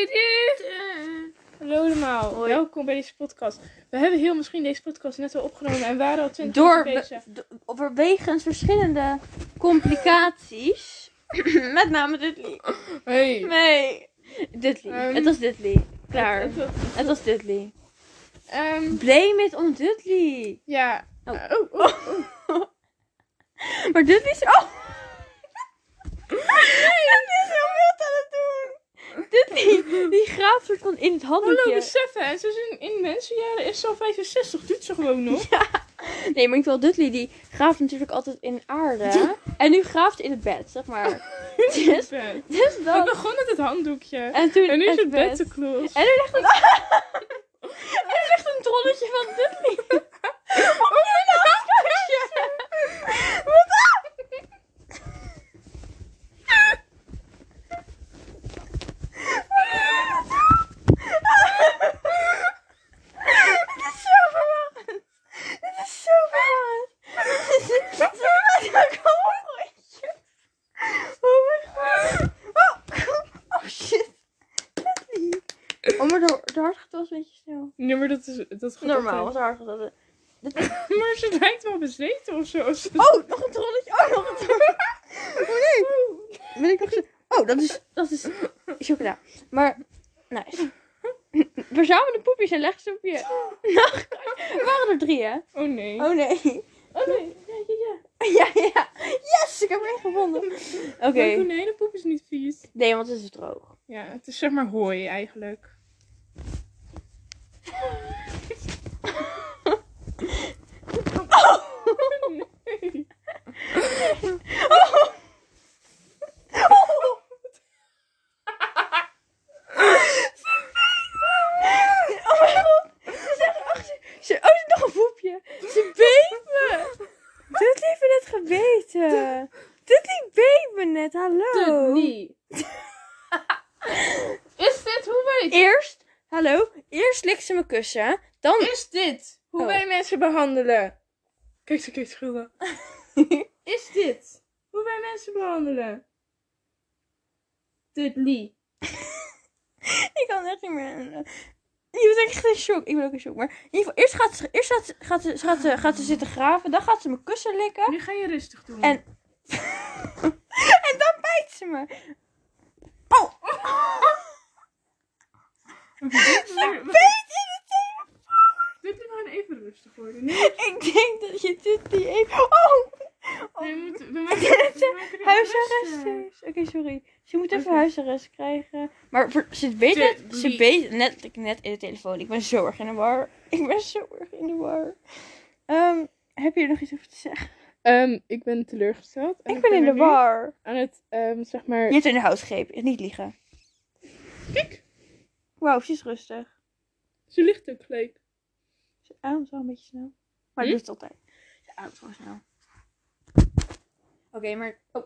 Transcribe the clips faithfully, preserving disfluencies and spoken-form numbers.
Dit. Hallo allemaal, Hoi. welkom bij deze podcast. We hebben heel misschien deze podcast net al opgenomen en waren al twintig Door minuten bezig. do- overwegens verschillende complicaties. Met name Dudley. Hey. Nee. Dudley. Um, het was Dudley. Klaar. Het, het, het, Het was Dudley. um, Blame it on Dudley. ja. Oh. Uh, oh, oh, oh. Maar Dudley is... Oh. Dudley is heel wild aan het doen. Dudley, die graaft soort van in het handdoekje. Hallo, beseffen, en ze is in, in mensenjaren is ze al vijfenzestig, doet ze gewoon nog. Ja. Nee, maar ik wil Dudley, die graaft natuurlijk altijd in aarde. En nu graaft in het bed, zeg maar. In het Dus, bed. dus Het dat. begon met het handdoekje. En toen En nu is het bed bed. te close. En nu ligt het... en nu ligt een trolletje van Dudley. Op je nachtkastje. Wat dan? Dit is zo verwarrend. Dit is zo verwarrend. Dit is zo verwarrend. Kom op, rondje. Oh mijn god. Oh, oh shit. Dudley. Oh, maar de, de hartslag was een beetje snel. Nee, maar dat is, dat gaat Normaal, altijd. was hartslag. Maar ze lijkt wel bezeten of zo. Oh, nog een trolletje. Oh, nog een trolletje. Oh nee. Ben ik nog zo... Oh, dat is, dat is chocola. Maar, nice. Verzamel de poepjes en leg ze op je nachtkastje. Er waren er drie, hè? Oh nee. Oh nee. Oh nee. Ja, ja, ja. Ja, ja. Yes, ik heb er één gevonden. Oké. Okay. Maar konijnenpoep is niet vies. Nee, want het is droog. Ja, het is zeg maar hooi eigenlijk. Oh. Nee. Oh. Oh. Oh mijn god. Ze zeggen, ach, ze, ze, oh, er is nog een poepje. Ze beet me. Dudley heeft me net gebeten. Dudley beet me net, hallo. Dudley. Is dit hoe wij... Eerst, hallo, eerst likt ze me kussen. Dan... Is dit hoe Oh. wij mensen behandelen? Kijk, ze kijkt schuldig. Is dit hoe wij mensen behandelen? Dudley. Ik kan echt niet meer... Je bent echt in shock. Ik ben ook in shock. Maar in ieder geval, eerst gaat ze, eerst gaat ze, gaat ze, gaat ze, gaat ze zitten graven. Dan gaat ze mijn kussen likken. Nu ga je rustig doen. En... en dan bijt ze me. Oh! Ze beet in de telefoon. Dit is gewoon even rustig worden. Nee, Ik denk dat je dit niet even... Oh! Oh. we moeten... We Ik maken, denk dat we ze maken dit huisarrest rustig. is. Oké, sorry. Ze moet even Oké. huisarrest krijgen. Maar voor, ze weet het. Ze Dudley. beet net, net in de telefoon. Ik ben zo erg in de war. Ik ben zo erg in de war. Ehm, heb je er nog iets over te zeggen? Um, ik ben teleurgesteld. En Ik ben in de nu war. Aan het, um, zeg maar... Je hebt in de houtgreep. Niet liegen. Kijk, Wauw, ze is rustig. ze ligt ook gelijk. Ze ademt wel een beetje snel. Maar Hm? dat doet het altijd. Ze ademt gewoon snel. Oké, okay, maar... Oh.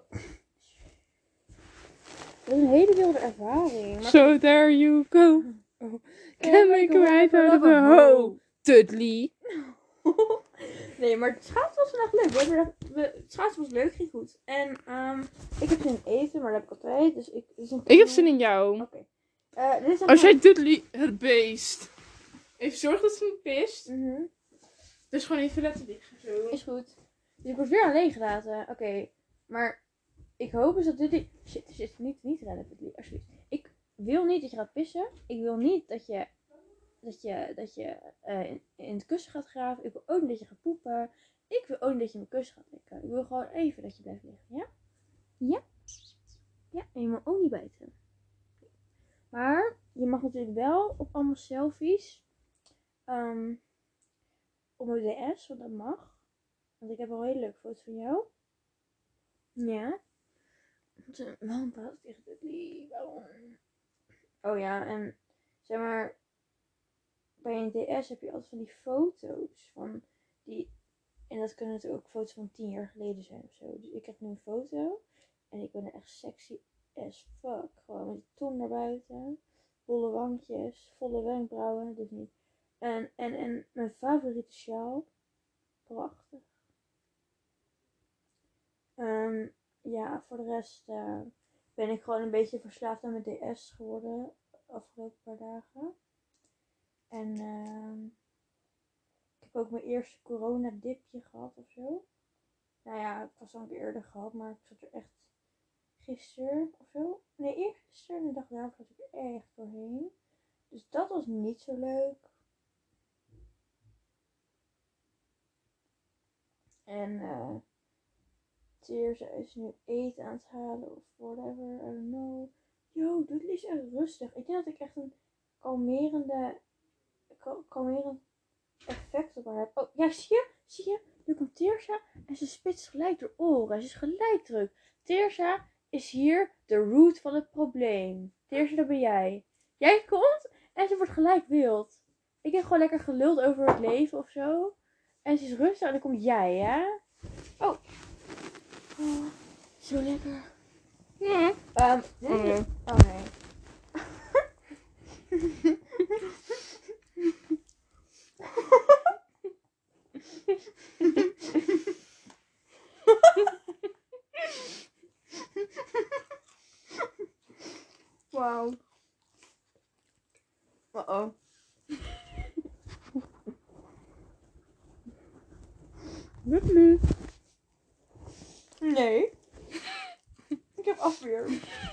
Dat is een hele wilde ervaring. Maar... So there you go. Oh. Can make a ride out of a hole. Dudley. Nee, maar het schaatsen was vandaag leuk. We hebben, we, het schaatsen was leuk, ging goed. En um, ik heb zin in eten, maar dat heb ik altijd. Dus ik, dus een Ik heb zin in jou. Oké. Okay. Uh, dit is Als jij Dudley, het beest, even zorg dat ze niet pist. Mm-hmm. Dus gewoon even laten liggen. Zo. Is goed. Dus ik word weer alleen gelaten. Oké. Okay. Maar ik hoop eens dat Dudley... Shit, shit. Niet, niet rennen, Dudley. Alsjeblieft. Ik wil niet dat je gaat pissen. Ik wil niet dat je... Dat je, dat je uh, in, in het kussen gaat graven. Ik wil ook niet dat je gaat poepen. Ik wil ook niet dat je mijn kussen gaat likken. Ik wil gewoon even dat je blijft liggen. Ja? Ja? Ja, en je mag ook niet bijten. Maar je mag natuurlijk wel op allemaal selfies. Um, op mijn D S, want dat mag. Want ik heb al een hele leuke foto van jou. Ja. Waarom praat ik tegen Dudley? Waarom? Oh ja, en zeg maar... Bij een D S heb je altijd van die foto's van die... En dat kunnen natuurlijk ook foto's van tien jaar geleden zijn of zo. Dus ik heb nu een foto. En ik ben er echt sexy as fuck. Gewoon met die tong naar buiten. Bolle wangjes. Volle wenkbrauwen. Dus niet. En, en, en mijn favoriete sjaal. Prachtig. Um, ja, voor de rest uh, ben ik gewoon een beetje verslaafd aan mijn D S geworden. de afgelopen paar dagen. En uh, ik heb ook mijn eerste coronadipje gehad of zo. Nou ja, het was al een keer eerder gehad, maar ik zat er echt gisteren of zo. Nee, eergisteren en de dag daarvoor zat ik er echt doorheen. Dus dat was niet zo leuk. En uh, Teersa is nu eten aan het halen of whatever, I don't know. Yo, doe het liefst echt rustig. Ik denk dat ik echt een kalmerende, kalmerend effect op haar heb. Oh, ja, zie je? Zie je? Nu komt Teersa en ze spitst gelijk de oren. Ze is gelijk druk. Teersa is hier de root van het probleem. Teersa, dat ben jij. Jij komt en ze wordt gelijk wild. Ik heb gewoon lekker geluld over het leven of zo. En ze is rustig en dan kom jij, hè? Oh. Oh, zo lekker. Ja. Um, nee. Oh, nee. Oh nee. Wauw. Uh-oh. Lukt Nee. Ik heb afweer.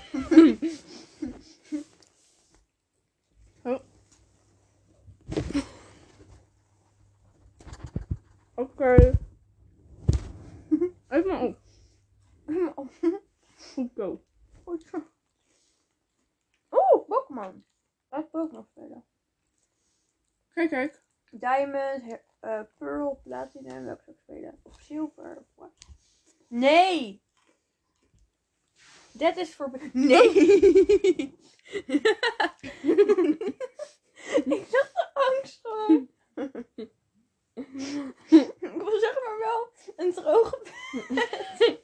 Oh. Oké. Okay. Eet maar op. Goed go. Oeh, Pokémon. Laat Pokémon spelen. Kijk, kijk. Diamond, uh, Pearl, Platinum, welke zou ik spelen? Of Silver, of wat? Nee! Dat is voor... Nee! Ik zag de angst gewoon. Ik wil zeg maar wel een droge bed.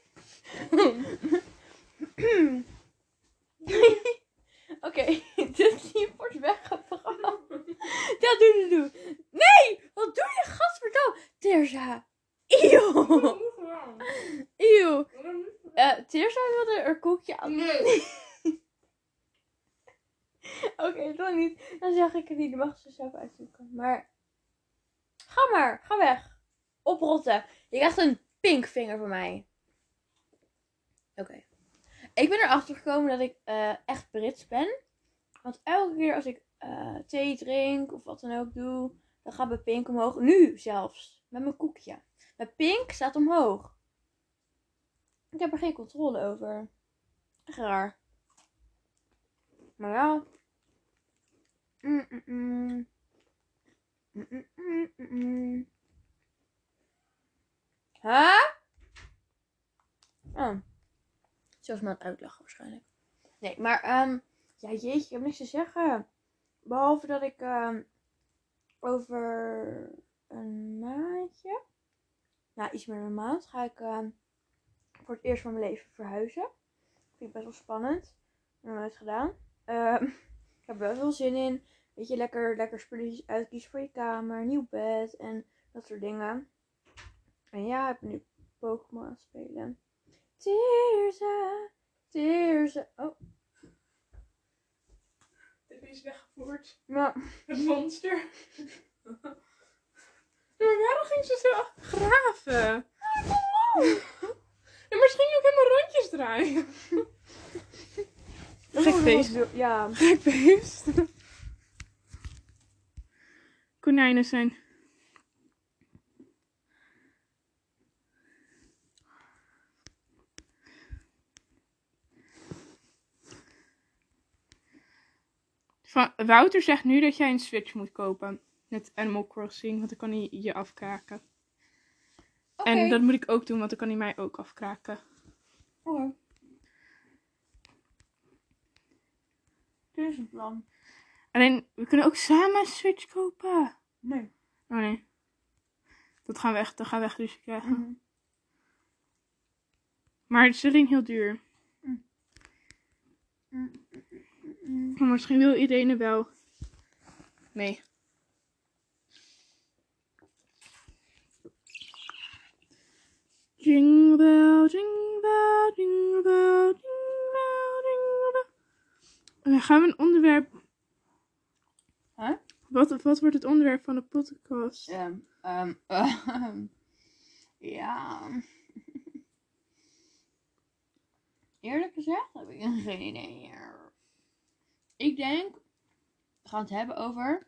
Oké, okay, dit liep wordt weggebracht. Dat doe je doe. Nee! Wat doe je, gadverdamme? Teersa. Eeuw. Eeuw. Uh, Teersa wilde er koekje aan. Nee. Oké, okay, dan niet. Dan zeg ik het niet. Dan mag ze zelf uitzoeken. Maar ga maar. Ga weg. Oprotten. Je krijgt een pink vinger van mij. Oké. Okay. Ik ben erachter gekomen dat ik uh, echt Brits ben. Want elke keer als ik uh, thee drink of wat dan ook doe, dan gaat mijn pink omhoog. Nu zelfs. Met mijn koekje. Mijn pink staat omhoog. Ik heb er geen controle over. Echt raar. Maar ja. Mm -mm -mm. Mm -mm -mm -mm. Huh? Oh. Zelfs maar aan het uitlachen waarschijnlijk. Nee, maar um, ja jeetje, ik heb niks te zeggen. Behalve dat ik um, over een maandje, nou iets meer dan een maand, ga ik um, voor het eerst van mijn leven verhuizen. Vind ik best wel spannend. Ik heb nog nooit gedaan. Um, ik heb er wel veel zin in. Weet je, lekker, lekker spulletjes uitkiezen voor je kamer, nieuw bed en dat soort dingen. En ja, ik ben nu Pokémon aan het spelen. Teersa, Teersa. Oh. Dit is weggevoerd. Ja. Het monster. Maar waarom ging ze zo graven? En misschien ook helemaal rondjes draaien. Gek beest. Ja. Gek beest. Konijnen zijn. Wouter zegt nu dat jij een Switch moet kopen. Met Animal Crossing, want dan kan hij je afkraken. Okay. En dat moet ik ook doen, want dan kan hij mij ook afkraken. Oké. Okay. Dit is een plan. Alleen, we kunnen ook samen een Switch kopen. Nee. Oh nee. Dat gaan we echt, dat gaan we echt ruzie krijgen. Mm-hmm. Maar het is alleen heel duur. Mm. Mm. Mm. Maar misschien wil iedereen er wel mee. Jingle bell, jingle bell, jingle bell, jingle bell, jingle bell. En dan gaan we een onderwerp Huh? Wat, wat wordt het onderwerp van de podcast? Um, um, uh, ja. Eerlijk gezegd heb ik geen idee. Ik denk, we gaan het hebben over...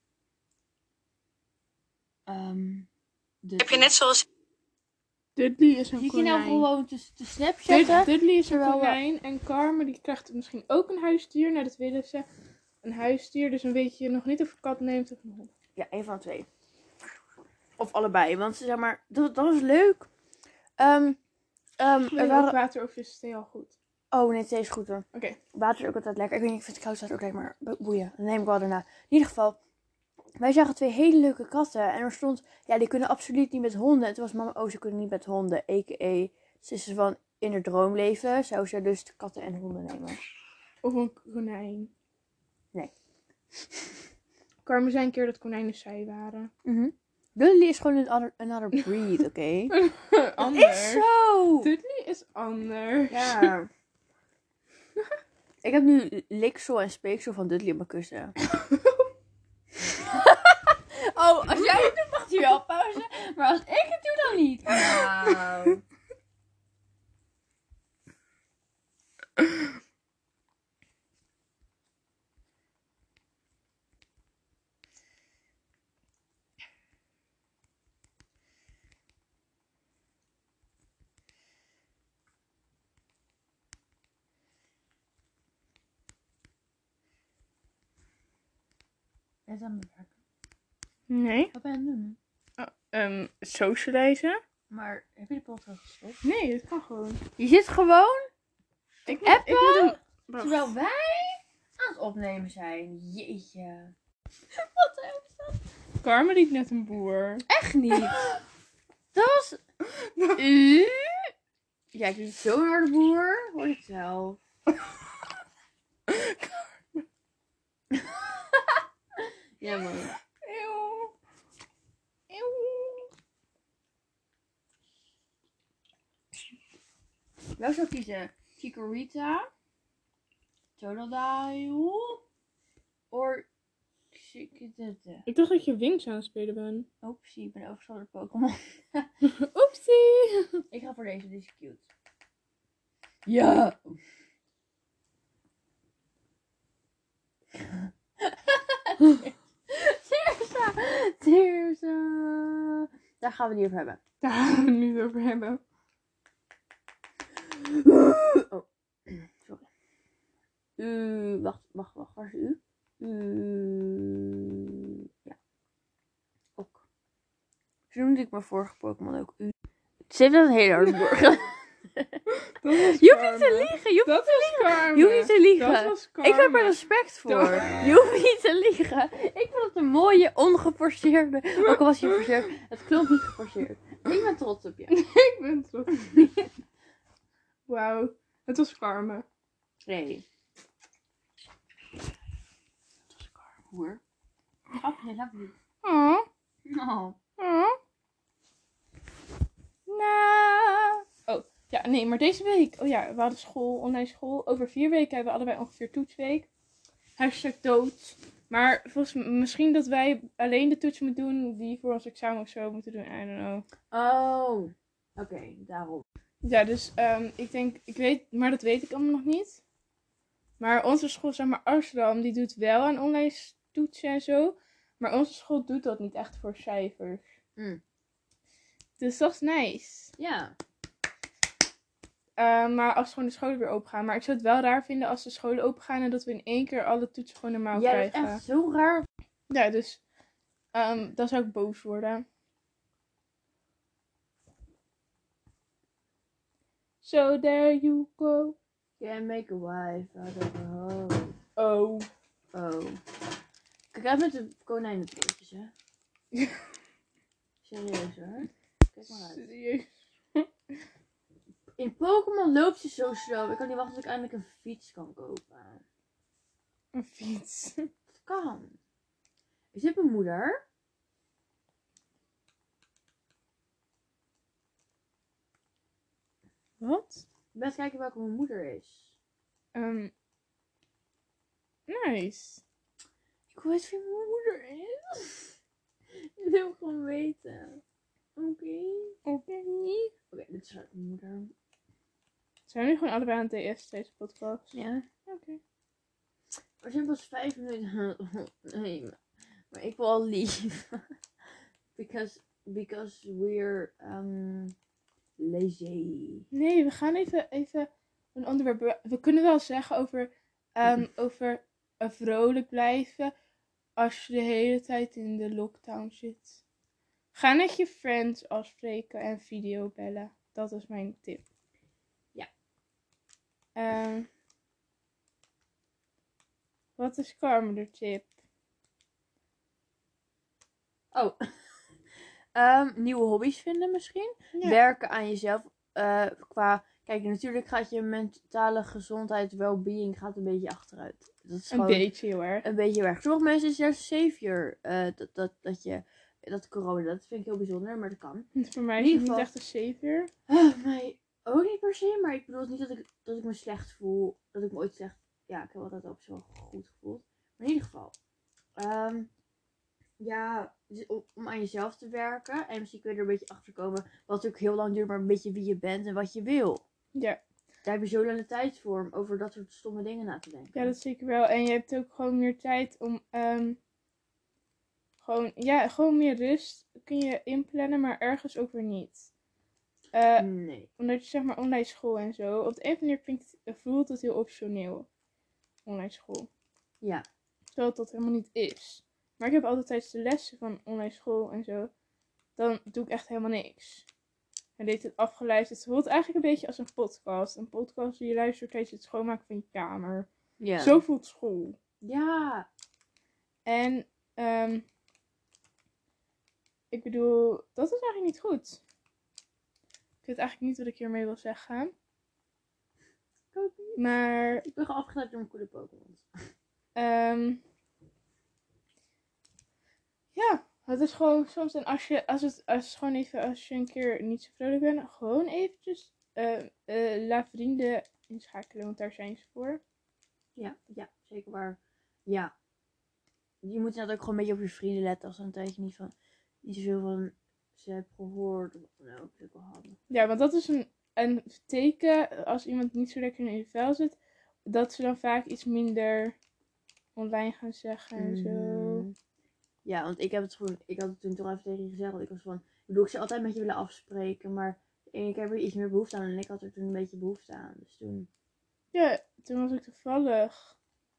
Um, Heb je net zoals... Dudley is een Zie je konijn. nou gewoon te, te snapchatten? Dud- Dudley is een terwijl we- konijn en Carmen die krijgt misschien ook een huisdier. Nou, dat willen ze. Een huisdier, dus dan weet je nog niet of een kat neemt of een hond. Ja, één van de twee. Of allebei, want zeg maar, dat, dat was leuk. Um, um, Ik er ook waren... water of is thee al goed? Oh nee, thee is goed hoor. Oké. Water is ook altijd lekker. Ik weet niet, ik vind het koud staat ook lekker, maar bo- boeien. Dan neem ik wel daarna. In ieder geval, wij zagen twee hele leuke katten. En er stond, ja, die kunnen absoluut niet met honden. En toen was mama, oh, ze kunnen niet met honden. A K A, ze is van in haar droomleven. Zou ze dus de katten en honden nemen? Of een konijn. Nee. Carmen zei een keer dat konijnen saai waren. Mm-hmm. Dudley is gewoon een other, another breed, oké? Okay? Anders. Is zo! Dudley is anders. Ja. Ik heb nu liksel en speeksel van Dudley op mijn kussen. Oh, als jij het doet mag je wel pauze. Maar als ik het doe dan niet. Nou. Ben je aan het werken? Nee. Wat ben je aan het doen? Oh, um, socializen? Maar heb je de podcast gestopt? Nee, dat kan gewoon. Je zit gewoon Ik moet, appen ik moet hem... Wacht. terwijl wij aan het opnemen zijn. Jeetje. Wat is dat? Carmen liet net een boer. Echt niet. Dat was... U? Ja, ik doe zo'n harde boer. Hoor je het zelf. Ja, man. Eeuw. Eeuw. Welke zou ik kiezen? Chikorita, Totodile, of Chiquitete? Ik dacht dat je Wings aan het spelen bent. Oepsie, ik ben overgestoten door Pokémon. Oepsie. Ik ga voor deze, die is cute. Ja! Teersa! Teersa! Daar gaan we het niet over hebben. Daar gaan we het niet over hebben. Oh, sorry. U, wacht, wacht, wacht. Waar is u? U, ja. Ook. Zo noemde ik mijn vorige Pokémon ook u. Ze heeft dat een hele harde borg. Je hoeft niet te liegen. Je hoeft Dat was Carmen. Je hoeft niet te liegen. Dat was Carmen. Ik heb er respect voor. Dat- Je hoeft niet te liegen. Ik vond het een mooie, ongeforceerde. Ook al was je geforceerd. Het klonk niet geforceerd. Ik ben trots op je. Ik ben trots. Wauw. Het was Carmen. Nee. Het was Carmen, hoor. Grapje, love you. Oh. Oh. Oh. Nou. Oh, ja, nee, maar deze week. Oh ja, we hadden school, online school. Over vier weken hebben we allebei ongeveer toetsweek. Hashtag dood. Maar volgens m- misschien dat wij alleen de toetsen moeten doen die voor ons examen of zo moeten doen. I don't know. Oh. Oké, okay, daarom. Ja, dus um, ik denk, ik weet, maar dat weet ik allemaal nog niet. Maar onze school, zeg maar Amsterdam, die doet wel aan online toetsen en zo. Maar onze school doet dat niet echt voor cijfers. Mm. Dus dat is nice. Ja. Uh, maar als gewoon de scholen weer open gaan. Maar ik zou het wel raar vinden als de scholen open gaan en dat we in één keer alle toetsen gewoon normaal Ja, dat krijgen. is echt zo raar. Ja, dus um, dan zou ik boos worden. So there you go. Can't make a wife out of a hoe. Oh. Oh. Kijk uit met de konijnenpootjes, hè. Serieus hoor. Kijk maar uit. Serieus. In Pokémon loopt ze zo snel. Ik kan niet wachten tot ik eindelijk een fiets kan kopen. Een fiets. Het kan. Is dit mijn moeder? Wat? Ik ben eens kijken welke mijn moeder is. Um, nice. Ik weet wie mijn moeder is. Ik wil gewoon weten. Oké. Okay. Oké. Oké, okay, dit is mijn moeder. Zijn we nu gewoon allebei aan het D S deze podcast? Ja. Oké. Okay. We zijn pas vijf minuten. Nee, maar ik wil al lief. because, because we're um, lazy. Nee, we gaan even, even een onderwerp. We kunnen wel zeggen over, um, over uh, vrolijk blijven als je de hele tijd in de lockdown zit. Ga met je friends afspreken en videobellen. Dat is mijn tip. Ja. Um, wat is Carmen tip? Oh. um, nieuwe hobby's vinden misschien. Ja. Werken aan jezelf. Uh, qua, kijk, natuurlijk gaat je mentale gezondheid, well-being gaat een beetje achteruit. Dat is een beetje heel erg. Een beetje heel erg. Sommige mensen is juist savior. Uh, dat, dat, dat je, dat corona, dat vind ik heel bijzonder, maar dat kan. Voor mij is het niet echt een savior. Uh, mij ook niet per se, maar ik bedoel niet dat ik, dat ik me slecht voel. Dat ik me ooit slecht, ja, ik heb altijd op zo goed gevoeld. Maar in ieder geval. Um, Ja, om aan jezelf te werken. En misschien kun je er een beetje achter komen. Wat natuurlijk heel lang duurt, maar een beetje wie je bent en wat je wil. Ja. Daar heb je zo lang de tijd voor om over dat soort stomme dingen na te denken. Ja, dat zeker wel. En je hebt ook gewoon meer tijd om... Um, gewoon, ja, gewoon meer rust kun je inplannen, maar ergens ook weer niet. Uh, nee. Omdat je zeg maar online school en zo. Op de een of andere manier vind ik, voelt het heel optioneel. Online school. Ja. Terwijl dat helemaal niet is. Maar ik heb altijd tijdens de lessen van online school en zo. Dan doe ik echt helemaal niks. En deed het afgeluisterd. Het voelt eigenlijk een beetje als een podcast. Een podcast die je luistert tijdens het schoonmaken van je kamer. Ja. Zo voelt school. Ja. En um, ik bedoel, dat is eigenlijk niet goed. Ik weet eigenlijk niet wat ik hiermee wil zeggen. Maar... Ik ben gewoon afgeleid door mijn coole Pokémon. Um, ja, het is gewoon soms, en als je, als het, als gewoon even, als je een keer niet zo vrolijk bent, gewoon eventjes uh, uh, la vrienden inschakelen, want daar zijn ze voor. Ja, ja, zeker waar. Ja. Je moet inderdaad ook gewoon een beetje op je vrienden letten als ze een tijdje niet van, niet zoveel van ze hebt gehoord. Nou, dat is ook wel handig. Ja, want dat is een, een teken, als iemand niet zo lekker in je vel zit, dat ze dan vaak iets minder online gaan zeggen en zo. Mm. Ja, want ik heb het gewoon, ik had het toen toch even tegen je gezegd, want ik was van, ik bedoel, ik zou altijd met je willen afspreken, maar ik heb er iets meer behoefte aan en ik had er toen een beetje behoefte aan, dus toen. Ja, toen was ik toevallig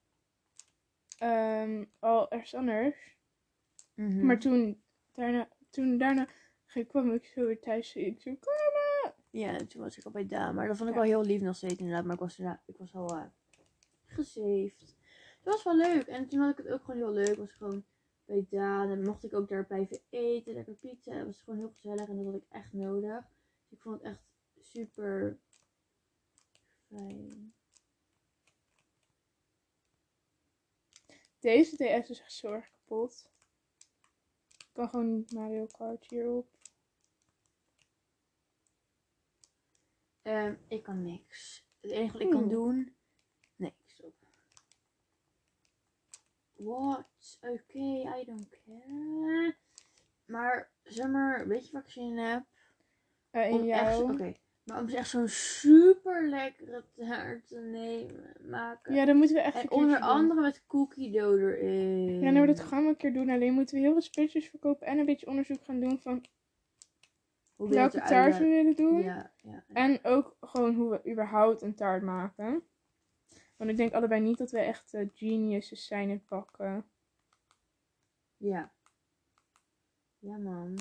um, al ergens anders, mm-hmm. maar toen daarna, toen daarna kwam ik zo weer thuis en ik zo, Carmen! Ja, en toen was ik al bij Daan, maar dat vond ik ja. wel heel lief nog steeds inderdaad, maar ik was, ja, ik was al uh, gesaved. Het was wel leuk en toen had ik het ook gewoon heel leuk, was gewoon bij Daan en mocht ik ook daar blijven eten, lekker pizza, het was gewoon heel gezellig en dat had ik echt nodig. Dus ik vond het echt super fijn. Deze D S is echt zo erg kapot. Ik kan gewoon niet Mario Kart hierop. Um, ik kan niks. Het enige wat ik kan doen, niks op. What? Oké, okay, I don't care. Maar, zeg maar, weet je wat ik zin in heb? Uh, in om jou? echt, oké. Okay, maar om echt zo'n super lekkere taart te nemen, maken. Ja, dan moeten we echt en onder andere doen. Met cookie dough erin. Ja, nou, dat gaan we een keer doen. Alleen moeten we heel veel spelletjes verkopen en een beetje onderzoek gaan doen van hoe welke taart we willen doen. Ja, ja, ja. En ook gewoon hoe we überhaupt een taart maken. Want ik denk allebei niet dat we echt uh, geniuses zijn in het bakken. Ja. Ja, man.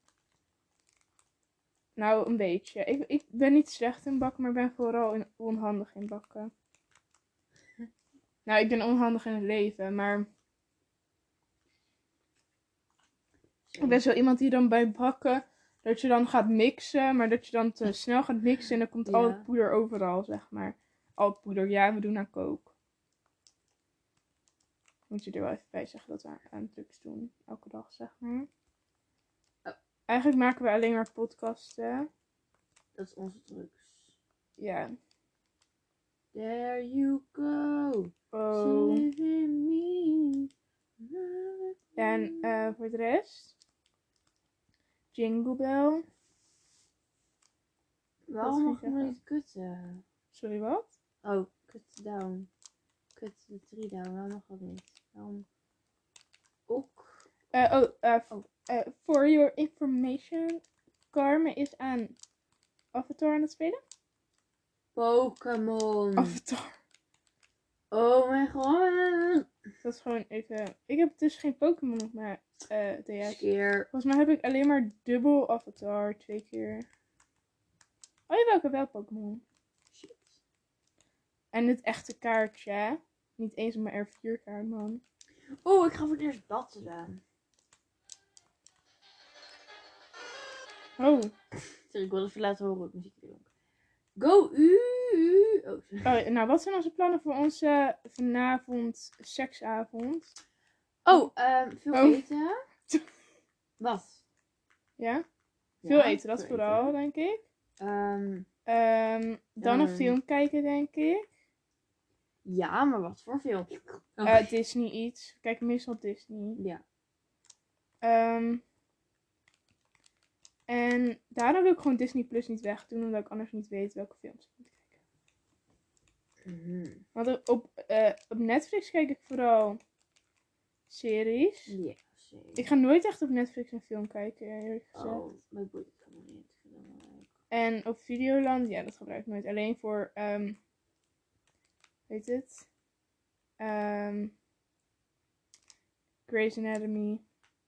Nou, een beetje. Ik, ik ben niet slecht in bakken, maar ben vooral in, onhandig in bakken. Nou, ik ben onhandig in het leven, maar... Ik ben zo iemand die dan bij bakken, dat je dan gaat mixen, maar dat je dan te snel gaat mixen en dan komt ja. al het poeder overal, zeg maar. Al het poeder, ja, we doen aan kook. Moet je er wel even bij zeggen dat we aan drugs doen, elke dag, zeg maar. Oh. Eigenlijk maken we alleen maar podcasten. Dat is onze drugs. Ja. There you go. Oh. Saving me. En uh, voor de rest... Jingle Bell. Waarom mag je nog niet kutten? Sorry, wat? Oh, kut down. Kut de three down. Waarom mag dat niet? Waarom? Ook. Uh, oh, uh, Oh. Uh, for your information. Carmen is aan Avatar aan het spelen. Pokémon. Avatar. Oh mijn god. Dat is gewoon even... Ik heb dus geen Pokémon op mijn uh, D S. Skeer. Volgens mij heb ik alleen maar dubbel Avatar. Twee keer. Oh jawel, ik heb wel Pokémon. Shit. En het echte kaartje, hè? Niet eens mijn R vier kaart, man. Oh, ik ga voor het eerst battelen. Oh. Sorry, ik wil even laten horen hoe het muziek klinkt. Go u. Oh, sorry. Oh, nou, wat zijn onze plannen voor onze vanavond seksavond? Oh, um, veel Oh. eten. Wat? Ja? Veel Ja, eten, dat veel vooral, eten. denk ik. Um, Um, dan een Um. film kijken, denk ik. ja, maar wat voor film? Oh. Uh, Disney iets. We kijken meestal Disney. Ja. Um, en daarom wil ik gewoon Disney Plus niet wegdoen, omdat ik anders niet weet welke films ik moet kijken. Mhm. Want op, uh, op Netflix kijk ik vooral series. Ja, zeker. Ik ga nooit echt op Netflix een film kijken, eerlijk gezegd. Oh, mijn boeit het helemaal niet. Ik vind het helemaal leuk. En op Videoland, ja, dat gebruik ik nooit. Alleen voor, um, weet het? Um, Grey's Anatomy.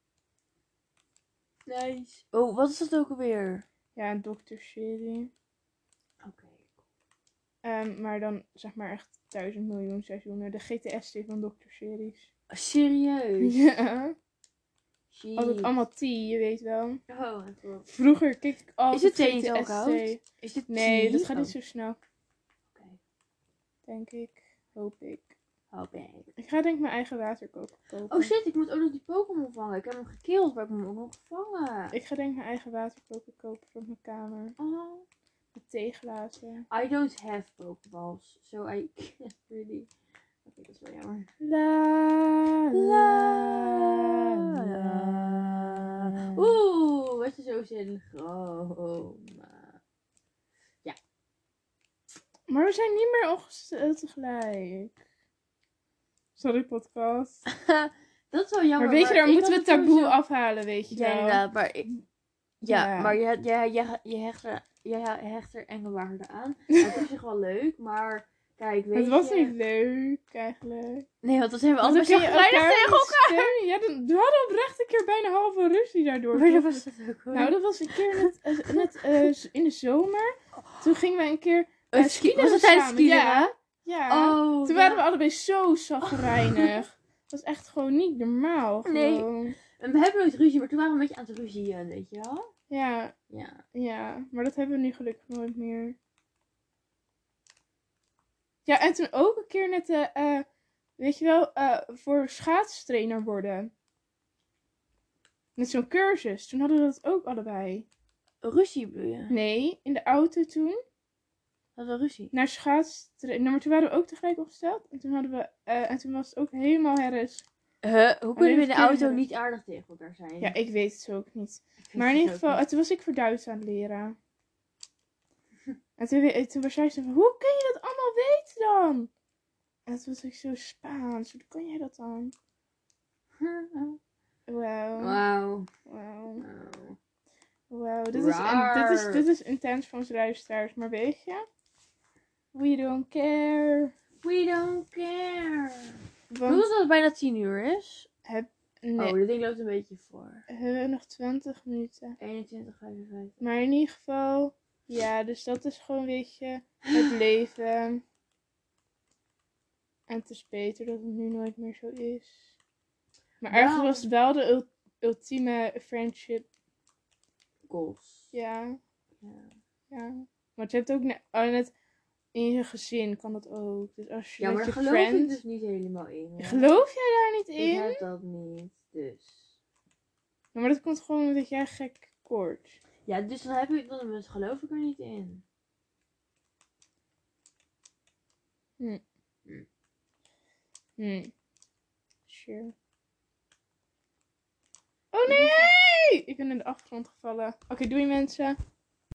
Nice. Oh, wat is dat ook alweer? Ja, een dokterserie. Oké. Okay. Um, maar dan zeg maar echt duizend miljoen seizoenen. De G T S T van dokterseries. Serieus? Ja. Jeez. Altijd allemaal T, je weet wel. Oh, even. Vroeger keek ik altijd Is het thee G niet al T S T. koud? Is het Nee, tea? dat gaat Oh. niet zo snel. Oké. Okay. Denk ik. Hoop ik. Hoop ik. Ik ga denk ik mijn eigen waterkoker kopen. Oh shit, ik moet ook nog die Pokémon vangen. Ik heb hem gekild, maar ik moet hem ook nog vangen. Ik ga denk ik mijn eigen waterkoker kopen voor mijn kamer. Oh. Met theeglazen. I don't have Pokeballs, so I can't really... Oké, okay, dat is wel jammer. La la la. Oeh, wat je zo zin. Oh, maar... Ja. Maar we zijn niet meer ongesteld tegelijk. Sorry, podcast. Dat is wel jammer. Maar weet je, daar ik moeten we had het taboe sowieso... afhalen, weet je Ja, wel. inderdaad, maar... Ik... Ja, Ja. maar je, je, je, je, hecht er, je hecht er enge waarde aan. Het is zich wel leuk, maar... Kijk, weet Het je... was niet leuk, eigenlijk. Nee, want dat zijn we Want altijd dan zo ging je grijnig tegen niet elkaar. steunen. Ja, dan, we hadden oprecht een keer bijna halve ruzie daardoor. Maar dat was dat ook hoor. Nou, dat was een keer net, uh, net uh, in de zomer. Toen gingen we een keer uh, Uh, ski- was het samen. tijdens skiën? Ja. Ja. Oh, Toen ja. waren we allebei zo zagrijnig. Dat was echt gewoon niet normaal. Nee. Gewoon. En we hebben nooit ruzie, maar toen waren we een beetje aan het ruzieën, weet je wel? Ja, Ja. ja. Maar dat hebben we nu gelukkig nooit meer. Ja, en toen ook een keer net, uh, uh, weet je wel, uh, voor schaatstrainer worden. Met zo'n cursus. Toen hadden we dat ook allebei. Ruzie bedoel je? Nee, in de auto toen. Hadden we ruzie? Naar schaatstrainer. Nou, maar toen waren we ook tegelijk opgesteld. En toen hadden we, uh, en toen was het ook helemaal herres. Huh? Hoe kunnen we in de verkeerde auto herres. niet aardig tegen elkaar zijn? Ja, ik weet het zo ook niet. Ik vind Maar in het ieder ook geval, niet. uh, toen was ik voor Duits aan het leren. En toen, we- toen was zij zo van, hoe kun je dat allemaal weten dan? En toen was ik zo Spaans. Hoe kan jij dat dan? Wauw. Wauw. Wauw. Wauw. Wauw. Dit, is en dit, is, dit is intens van onze luisteraars. Maar weet je? We don't care. We don't care. Want Hoe dat het bijna tien uur is? nee, Oh, dit ding loopt een beetje voor. we hebben nog twintig minuten. eenentwintig vijfenvijftig. Maar in ieder geval, ja, dus dat is gewoon, weet je, het leven. En het is beter dat het nu nooit meer zo is. Maar Nou. ergens was het wel de ul- ultieme friendship. Goals. Ja, Ja. ja. Maar je hebt ook net, oh, net in je gezin kan dat ook. Dus als je Ja, maar met daar je geloof ik friend... dus niet helemaal in. Hè? Geloof jij daar niet Ik in? heb dat niet, dus. Ja, maar dat komt gewoon omdat jij gek koort. Ja, dus dan heb ik dan geloof ik er niet in. Hm. Hm. Hm. Sure. in de afgrond gevallen. Oké, doei mensen.